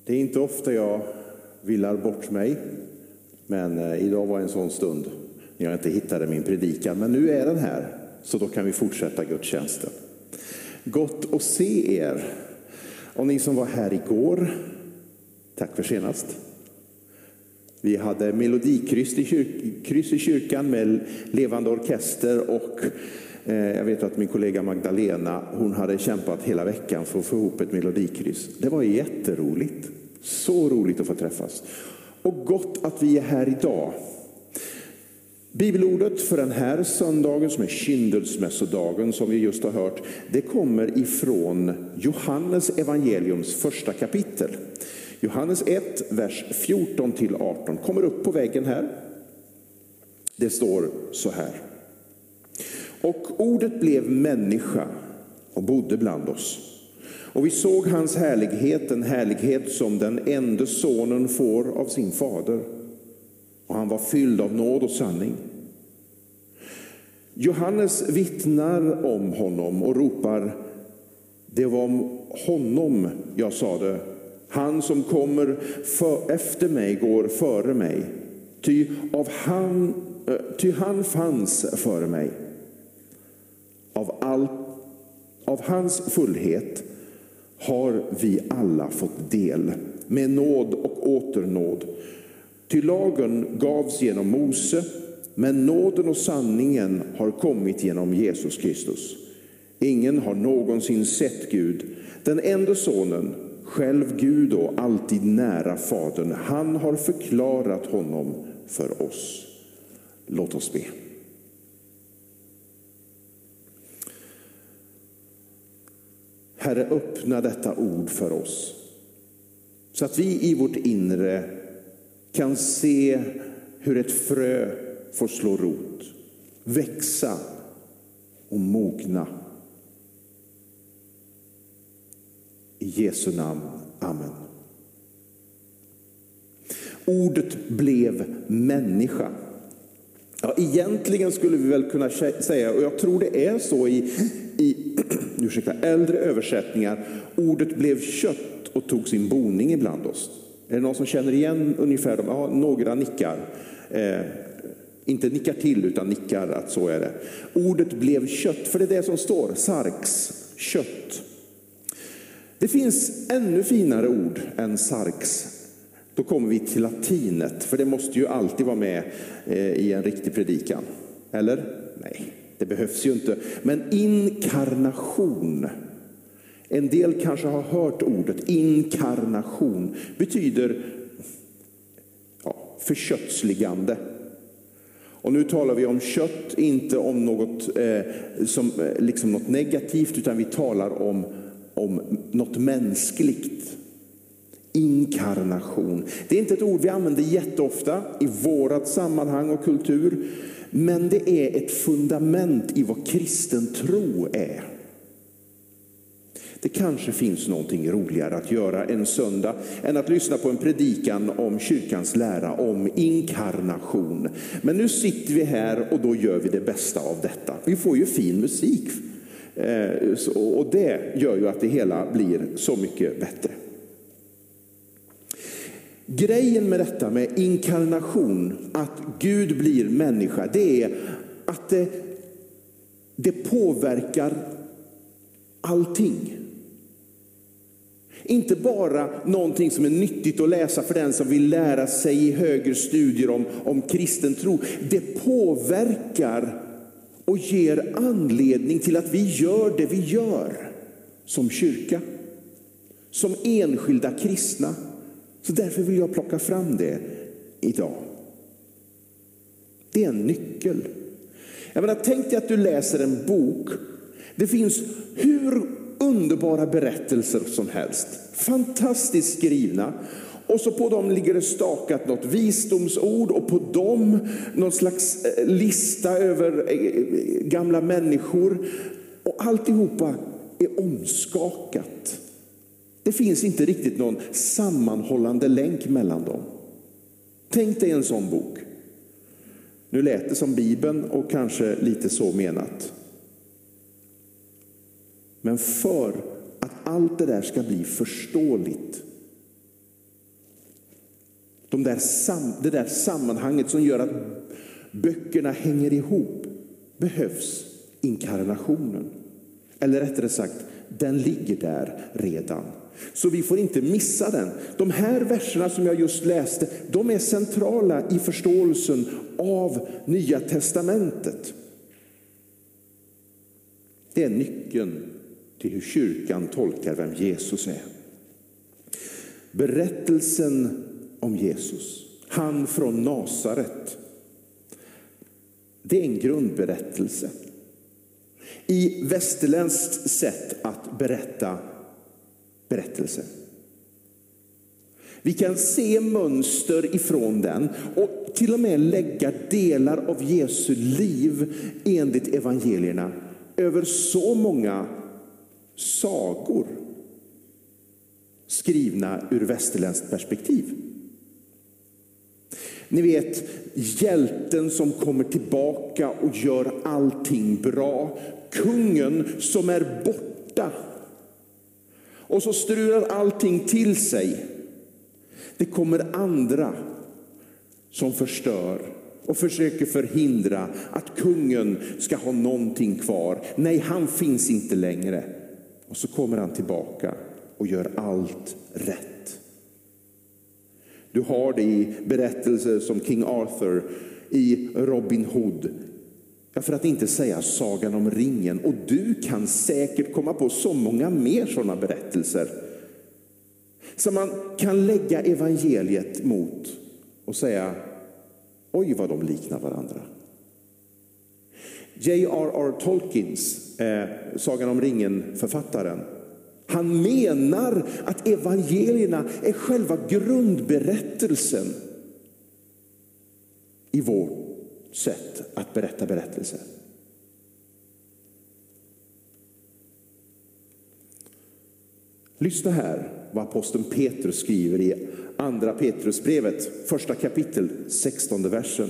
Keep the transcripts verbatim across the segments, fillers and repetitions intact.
Det är inte ofta jag villar bort mig, men eh, idag var en sån stund när jag inte hittade min predikan. Men nu är den här, så då kan vi fortsätta gudstjänsten. Gott att se er. Och ni som var här igår, tack för senast. Vi hade melodikryss i, kyrk, kryss i kyrkan med levande orkester och eh, jag vet att min kollega Magdalena, hon hade kämpat hela veckan för att få ihop ett melodikryss. Det var jätteroligt. Så roligt att få träffas. Och gott att vi är här idag. Bibelordet för den här söndagen, som är kyndelsmässodagen som vi just har hört, det kommer ifrån Johannes evangeliums första kapitel. Johannes ett, vers fjorton till arton, kommer upp på väggen här. Det står så här. Och ordet blev människa och bodde bland oss. Och vi såg hans härlighet, en härlighet som den enda sonen får av sin fader. Och han var fylld av nåd och sanning. Johannes vittnar om honom och ropar: det var om honom jag sade, han som kommer för, efter mig går före mig. Ty, av han, ty han fanns före mig. Av, all, av hans fullhet har vi alla fått del, med nåd och åternåd. Ty lagen gavs genom Mose, men nåden och sanningen har kommit genom Jesus Kristus. Ingen har någonsin sett Gud, den enda sonen, själv Gud och alltid nära Fadern. Han har förklarat honom för oss. Låt oss be. Herre, öppna detta ord för oss, så att vi i vårt inre kan se hur ett frö får slå rot, växa och mogna. I Jesu namn, amen. Ordet blev människa. Ja, egentligen skulle vi väl kunna säga, och jag tror det är så i, i ursäkta, äldre översättningar, ordet blev kött och tog sin boning ibland oss. Är det någon som känner igen ungefär de? Ja, några nickar. Eh, inte nickar till utan nickar att så är det. Ordet blev kött, för det är det som står, sarx, kött. Det finns ännu finare ord än sarx. Då kommer vi till latinet, för det måste ju alltid vara med eh, i en riktig predikan. Eller? Nej, det behövs ju inte. Men inkarnation. En del kanske har hört ordet inkarnation. Betyder ja, förkötsligande. Och nu talar vi om kött, inte om något, eh, som, liksom något negativt, utan vi talar om, om något mänskligt. Inkarnation. Det är inte ett ord vi använder jätteofta i vårat sammanhang och kultur. Men det är ett fundament i vad kristen tro är. Det kanske finns någonting roligare att göra en söndag än att lyssna på en predikan om kyrkans lära om inkarnation. Men nu sitter vi här och då gör vi det bästa av detta. Vi får ju fin musik. Och det gör ju att det hela blir så mycket bättre. Grejen med detta med inkarnation, att Gud blir människa, det är att det, det påverkar allting. Inte bara någonting som är nyttigt att läsa för den som vill lära sig i högre studier om, om kristen tro. Det påverkar och ger anledning till att vi gör det vi gör som kyrka, som enskilda kristna. Så därför vill jag plocka fram det idag. Det är en nyckel. Jag menar, tänk dig att du läser en bok. Det finns hur underbara berättelser som helst. Fantastiskt skrivna. Och så på dem ligger det stakat något visdomsord. Och på dem någon slags lista över gamla människor. Och alltihopa är omskakat. Det finns inte riktigt någon sammanhållande länk mellan dem. Tänk dig en sån bok. Nu lät det som Bibeln och kanske lite så menat. Men för att allt det där ska bli förståeligt De där sam, det där sammanhanget som gör att böckerna hänger ihop, behövs inkarnationen. Eller rättare sagt, den ligger där redan. Så vi får inte missa den. De här verserna som jag just läste, de är centrala i förståelsen av Nya testamentet. Det är nyckeln till hur kyrkan tolkar vem Jesus är. Berättelsen om Jesus, han från Nasaret, det är en grundberättelse. I västerländskt sätt att berätta berättelse. Vi kan se mönster ifrån den och till och med lägga delar av Jesu liv enligt evangelierna över så många sagor skrivna ur västerländskt perspektiv. Ni vet, hjälten som kommer tillbaka och gör allting bra. Kungen som är borta. Och så strular allting till sig. Det kommer andra som förstör och försöker förhindra att kungen ska ha någonting kvar. Nej, han finns inte längre. Och så kommer han tillbaka och gör allt rätt. Du har det i berättelser som King Arthur, i Robin Hood. Ja, för att inte säga Sagan om ringen. Och du kan säkert komma på så många mer sådana berättelser. Så man kan lägga evangeliet mot och säga, oj vad de liknar varandra. J R R Tolkiens, eh, Sagan om ringen-författaren, han menar att evangelierna är själva grundberättelsen i vårt sätt att berätta berättelser. Lyssna här vad aposteln Petrus skriver i andra Petrusbrevet, första kapitel, sextonde versen.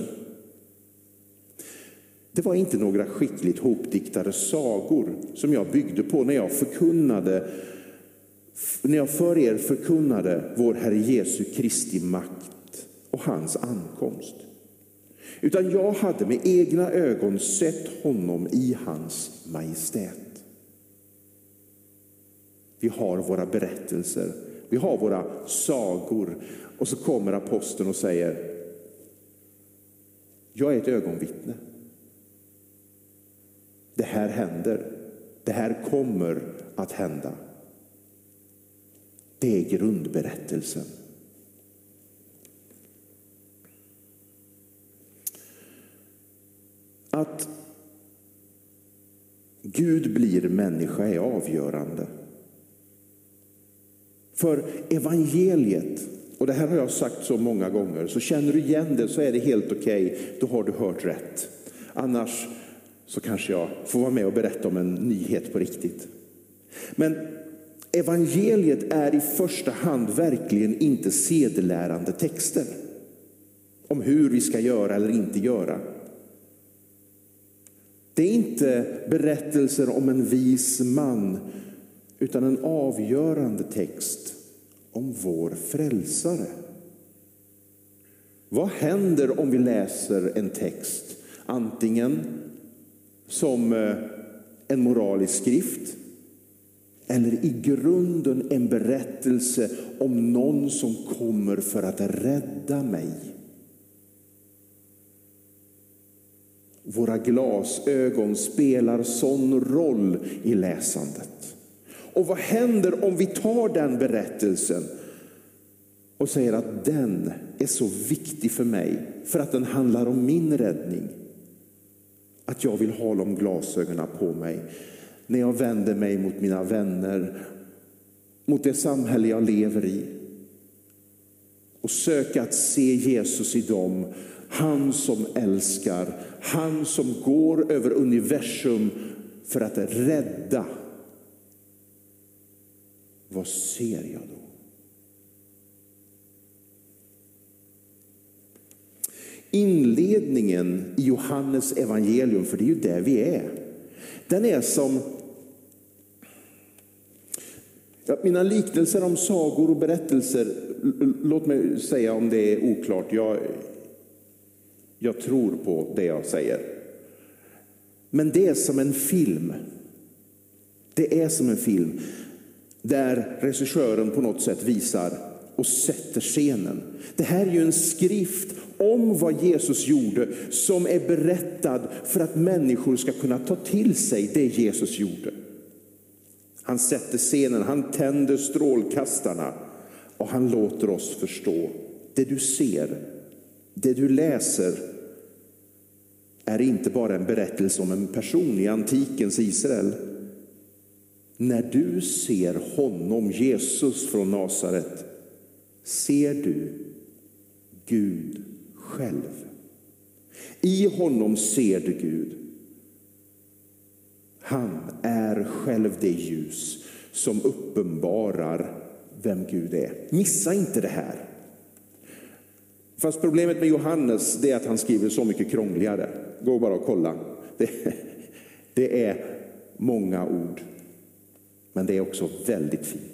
Det var inte några skickligt hopdiktade sagor som jag byggde på när jag förkunnade, när jag för er förkunnade vår Herre Jesu Kristi makt och hans ankomst. Utan jag hade med egna ögon sett honom i hans majestät. Vi har våra berättelser, vi har våra sagor, och så kommer aposteln och säger, jag är ett ögonvittne. Det här händer. Det här kommer att hända. Det är grundberättelsen. Att Gud blir människa är avgörande. För evangeliet, och det här har jag sagt så många gånger, så känner du igen det så är det helt okej, då har du hört rätt. Annars så kanske jag får vara med och berätta om en nyhet på riktigt. Men evangeliet är i första hand verkligen inte sedelärande texter om hur vi ska göra eller inte göra. Det är inte berättelser om en vis man, utan en avgörande text om vår frälsare. Vad händer om vi läser en text antingen som en moralisk skrift eller i grunden en berättelse om någon som kommer för att rädda mig? Våra glasögon spelar sån roll i läsandet. Och vad händer om vi tar den berättelsen och säger att den är så viktig för mig för att den handlar om min räddning, att jag vill ha de glasögonen på mig när jag vänder mig mot mina vänner, mot det samhälle jag lever i, och söka att se Jesus i dem, han som älskar, han som går över universum för att rädda. Vad ser jag då? Inledningen i Johannes evangelium, för det är ju där vi är, den är som, ja, mina liknelser om sagor och berättelser låt mig säga om det är oklart. Jag, jag tror på det jag säger. Men det är som en film. Det är som en film där regissören på något sätt visar och sätter scenen. Det här är ju en skrift om vad Jesus gjorde som är berättad för att människor ska kunna ta till sig det Jesus gjorde. Han sätter scenen, han tänder strålkastarna och han låter oss förstå. Det du ser, det du läser är inte bara en berättelse om en person i antikens Israel. När du ser honom, Jesus från Nasaret, ser du Gud själv. I honom ser du Gud. Han är själv det ljus som uppenbarar vem Gud är. Missa inte det här. Fast problemet med Johannes det är att han skriver så mycket krångligare. Gå bara och kolla. Det, det är många ord. Men det är också väldigt fint.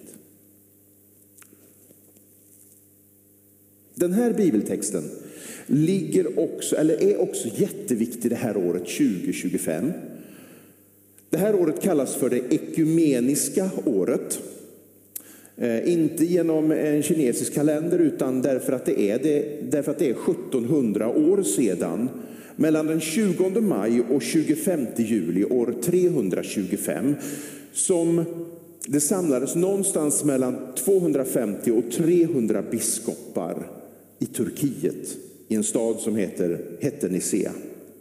Den här bibeltexten ligger också, eller är också jätteviktig det här året tjugo tjugofem. Det här året kallas för det ekumeniska året. Eh, inte genom en kinesisk kalender utan därför att det är, det, därför att det är sjuttonhundra år sedan. Mellan den tjugonde maj och tjugofemte juli år trehundratjugofem som det samlades någonstans mellan tvåhundrafemtio och trehundra biskopar i Turkiet i en stad som heter hette Nicea.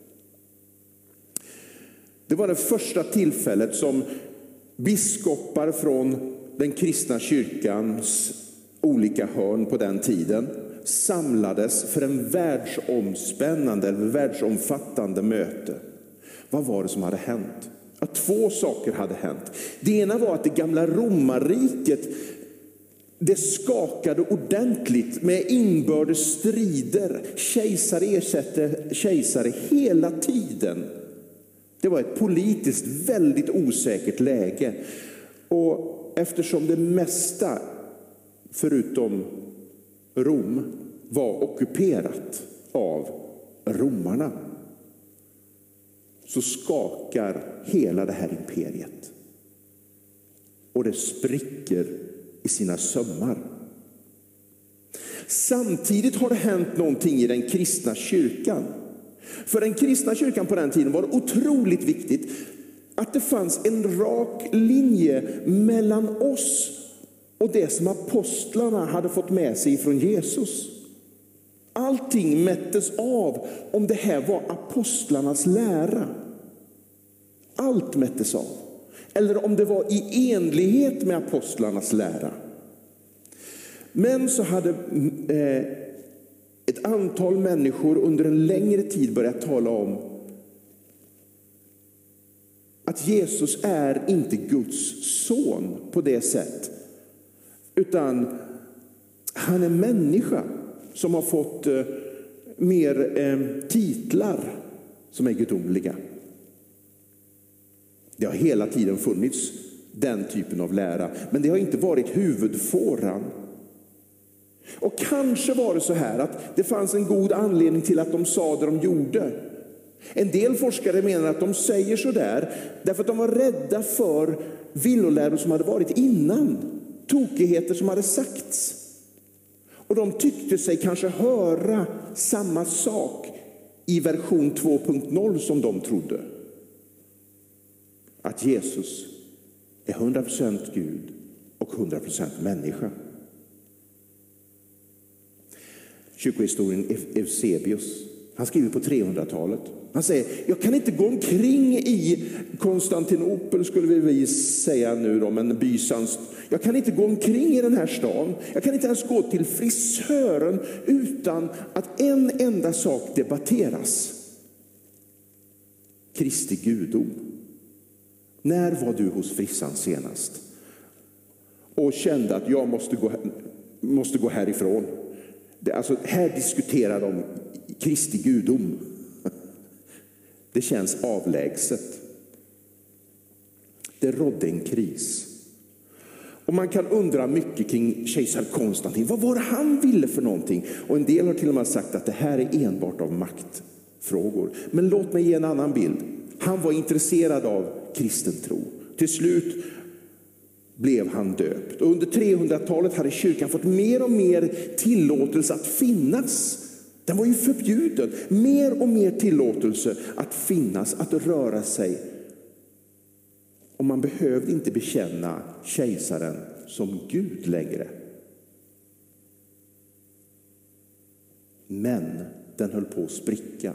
Det var det första tillfället som biskopar från den kristna kyrkans olika hörn på den tiden samlades för en världsomspännande eller världsomfattande möte. Vad var det som hade hänt? Att två saker hade hänt. Det ena var att det gamla romarriket det skakade ordentligt med inbördes strider. Kejsare ersatte kejsare hela tiden. Det var ett politiskt väldigt osäkert läge. Och eftersom det mesta förutom Rom var ockuperat av romarna så skakar hela det här imperiet. Och det spricker i sina sömmar. Samtidigt har det hänt någonting i den kristna kyrkan. För den kristna kyrkan på den tiden var det otroligt viktigt att det fanns en rak linje mellan oss och det som apostlarna hade fått med sig från Jesus. Allting mättes av om det här var apostlarnas lära. Allt mättes av. Eller om det var i enlighet med apostlarnas lära. Men så hade eh, ett antal människor under en längre tid börjat tala om att Jesus är inte Guds son på det sätt. Utan han är människa som har fått eh, mer eh, titlar som är gudomliga. Det har hela tiden funnits den typen av lära. Men det har inte varit huvudfåran. Och kanske var det så här att det fanns en god anledning till att de sa det de gjorde. En del forskare menar att de säger så där därför att de var rädda för villoläror som hade varit innan. Tokigheter som hade sagts. Och de tyckte sig kanske höra samma sak i version två punkt noll som de trodde. Att Jesus är hundra procent Gud och hundra procent människa. Kyrkohistorien Eusebius, han skriver på trehundratalet. Han säger, jag kan inte gå omkring i Konstantinopel skulle vi säga nu då, men Bysans. Jag kan inte gå omkring i den här stan. Jag kan inte ens gå till frisören utan att en enda sak debatteras. Kristi gudom. När var du hos frissan senast? Och kände att jag måste gå, måste gå härifrån. Det, alltså, här diskuterar de Kristi gudom. Det känns avlägset. Det rådde en kris. Och man kan undra mycket kring kejsar Konstantin. Vad var det han ville för någonting? Och en del har till och med sagt att det här är enbart av maktfrågor. Men låt mig ge en annan bild. Han var intresserad av kristen tro. Till slut blev han döpt. Och under trehundratalet hade kyrkan fått mer och mer tillåtelse att finnas. Den var ju förbjuden. Mer och mer tillåtelse att finnas, att röra sig. Och man behövde inte bekänna kejsaren som Gud längre. Men den höll på att spricka.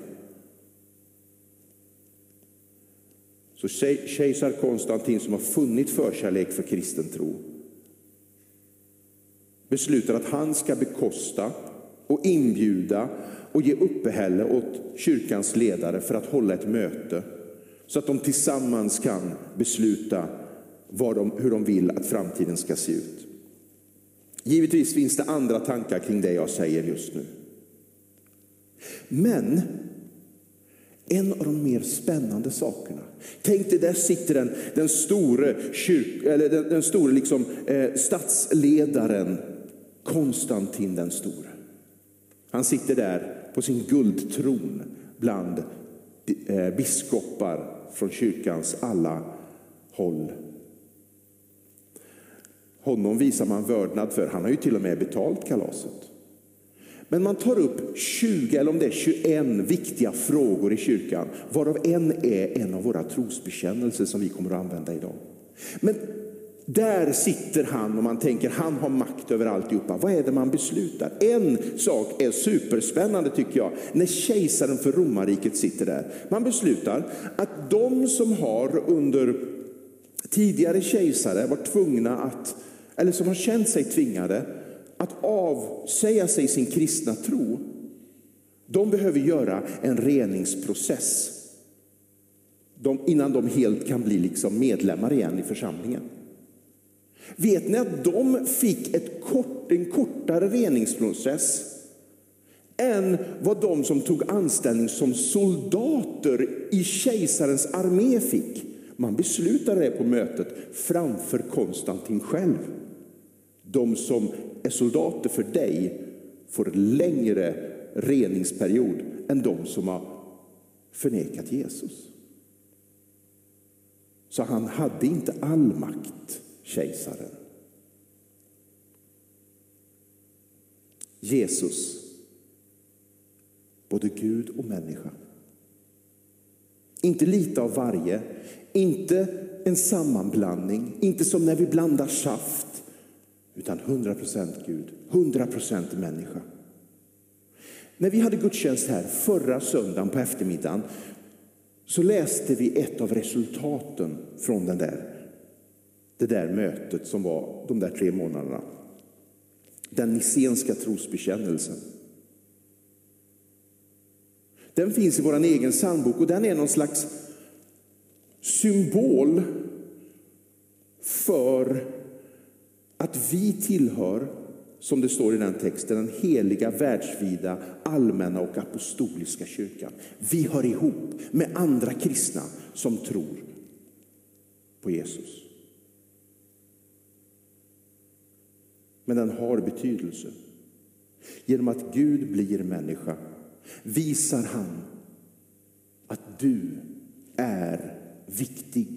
Så kejsar Konstantin, som har funnit förkärlek för kristen tro, beslutar att han ska bekosta och inbjuda och ge uppehälle åt kyrkans ledare för att hålla ett möte. Så att de tillsammans kan besluta vad de, hur de vill att framtiden ska se ut. Givetvis finns det andra tankar kring det jag säger just nu. Men en av de mer spännande sakerna. Tänk dig, där sitter den, den store, kyrk, eller den, den store liksom, eh, statsledaren Konstantin den store. Han sitter där på sin guldtron bland eh, biskopar från kyrkans alla håll. Honom visar man vördnad för. Han har ju till och med betalt kalaset. Men man tar upp tjugo eller om det är tjugoen viktiga frågor i kyrkan, varav en är en av våra trosbekännelser som vi kommer att använda idag. Men där sitter han och man tänker, han har makt över alltihopa. Vad är det man beslutar? En sak är superspännande tycker jag, när kejsaren för romarriket sitter där. Man beslutar att de som har under tidigare kejsare var tvungna att, eller som har känt sig tvingade att avsäga sig sin kristna tro, de behöver göra en reningsprocess de, innan de helt kan bli liksom medlemmar igen i församlingen. Vet ni att de fick ett kort, en kortare reningsprocess än vad de som tog anställning som soldater i kejsarens armé fick? Man beslutade det på mötet framför Konstantin själv. De som är soldater för dig får längre reningsperiod än de som har förnekat Jesus. Så han hade inte all makt, kejsaren. Jesus, både Gud och människa. Inte lite av varje, inte en sammanblandning, inte som när vi blandar saft, utan hundra procent Gud, hundra procent människa. När vi hade gudstjänst här förra söndagen på eftermiddagen så läste vi ett av resultaten från den där, det där mötet som var de där tre månaderna. Den nicenska trosbekännelsen. Den finns i vår egen psalmbok och den är någon slags symbol för att vi tillhör, som det står i den texten, den heliga, världsvida, allmänna och apostoliska kyrkan. Vi hör ihop med andra kristna som tror på Jesus. Men den har betydelse. Genom att Gud blir människa visar han att du är viktig.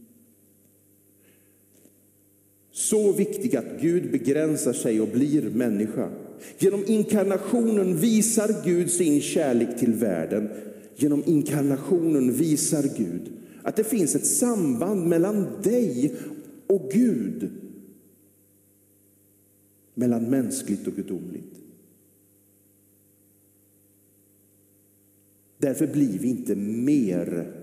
Så viktig att Gud begränsar sig och blir människa. Genom inkarnationen visar Gud sin kärlek till världen. Genom inkarnationen visar Gud att det finns ett samband mellan dig och Gud. Mellan mänskligt och gudomligt. Därför blir vi inte mer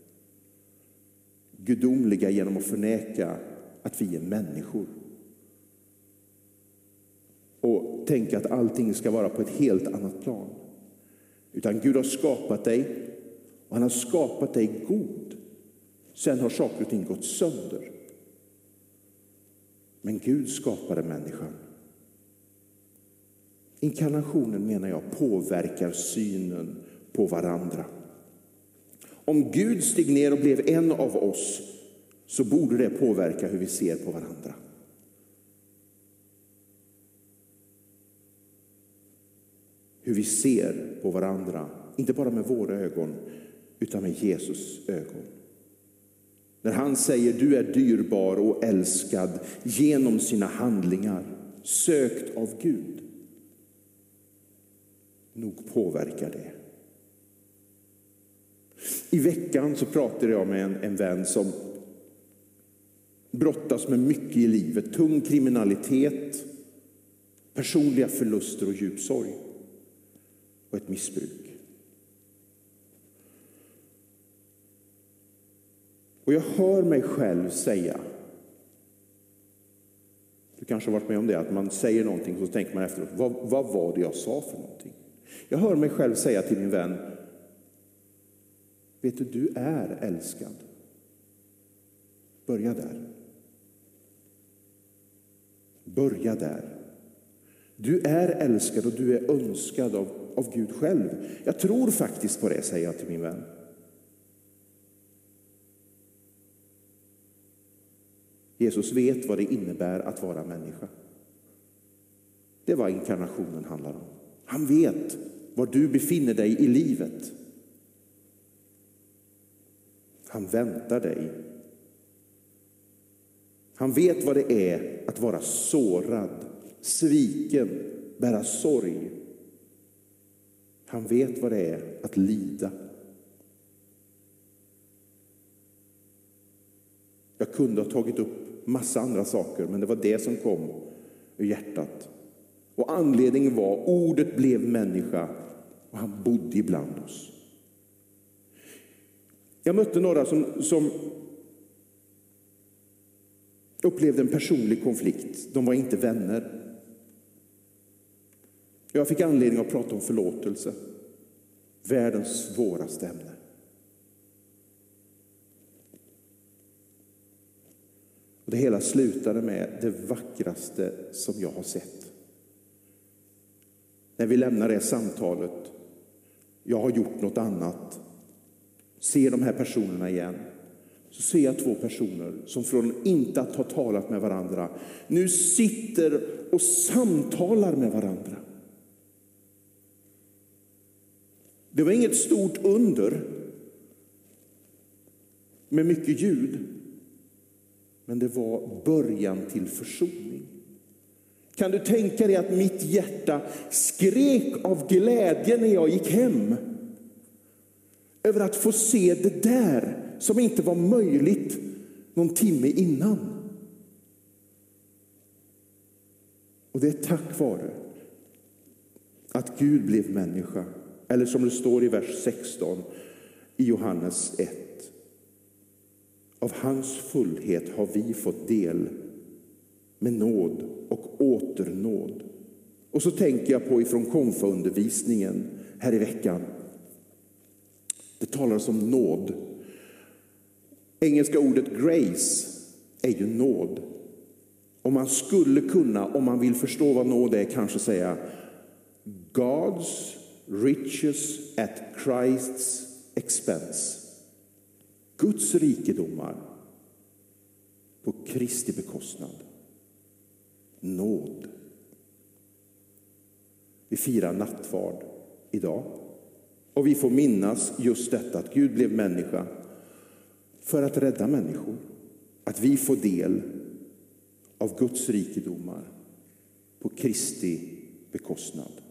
gudomliga genom att förneka att vi är människor. Och tänka att allting ska vara på ett helt annat plan. Utan Gud har skapat dig och han har skapat dig god. Sen har saker och ting gått sönder. Men Gud skapade människan. Inkarnationen, menar jag, påverkar synen på varandra. Om Gud steg ner och blev en av oss, så borde det påverka hur vi ser på varandra. hur vi ser på varandra. Inte bara med våra ögon, utan med Jesus ögon. När han säger du är dyrbar och älskad genom sina handlingar, sökt av Gud. Nog påverkar det. I veckan så pratade jag med en, en vän som brottas med mycket i livet. Tung kriminalitet, personliga förluster och djup sorg. Och ett missbruk. Och jag hör mig själv säga, du kanske har varit med om det, att man säger någonting och så tänker man efteråt, vad, vad var det jag sa för någonting? Jag hör mig själv säga till min vän, vet du, du är älskad. Börja där. Börja där. Du är älskad och du är önskad av, av Gud själv. Jag tror faktiskt på det, säger jag till min vän. Jesus vet vad det innebär att vara människa. Det är vad inkarnationen handlar om. Han vet var du befinner dig i livet. Han väntar dig. Han vet vad det är att vara sårad, sviken, bära sorg. Han vet vad det är att lida. Jag kunde ha tagit upp massa andra saker, men det var det som kom ur hjärtat. Och anledningen var, ordet blev människa och han bodde ibland oss. Jag mötte några som, som upplevde en personlig konflikt. De var inte vänner. Jag fick anledning att prata om förlåtelse. Världens svåraste ämne. Och det hela slutade med det vackraste som jag har sett. När vi lämnar det samtalet, jag har gjort något annat, ser de här personerna igen, så ser jag två personer som från inte att ha talat med varandra nu sitter och samtalar med varandra. Det var inget stort under med mycket ljud, men det var början till försoning. Kan du tänka dig att mitt hjärta skrek av glädje när jag gick hem över att få se det där som inte var möjligt någon timme innan. Och det är tack vare att Gud blev människa. Eller som det står i vers sexton i Johannes ett. Av hans fullhet har vi fått del med nåd och åternåd. Och så tänker jag på ifrån konfaundervisningen här i veckan. Det talas om nåd. Engelska ordet grace är ju nåd. Och man skulle kunna, om man vill förstå vad nåd är, kanske säga God's riches at Christ's expense. Guds rikedomar på Kristi bekostnad. Nåd. Vi firar nattvard idag. Och vi får minnas just detta, att Gud blev människa för att rädda människor. Att vi får del av Guds rikedomar på Kristi bekostnad.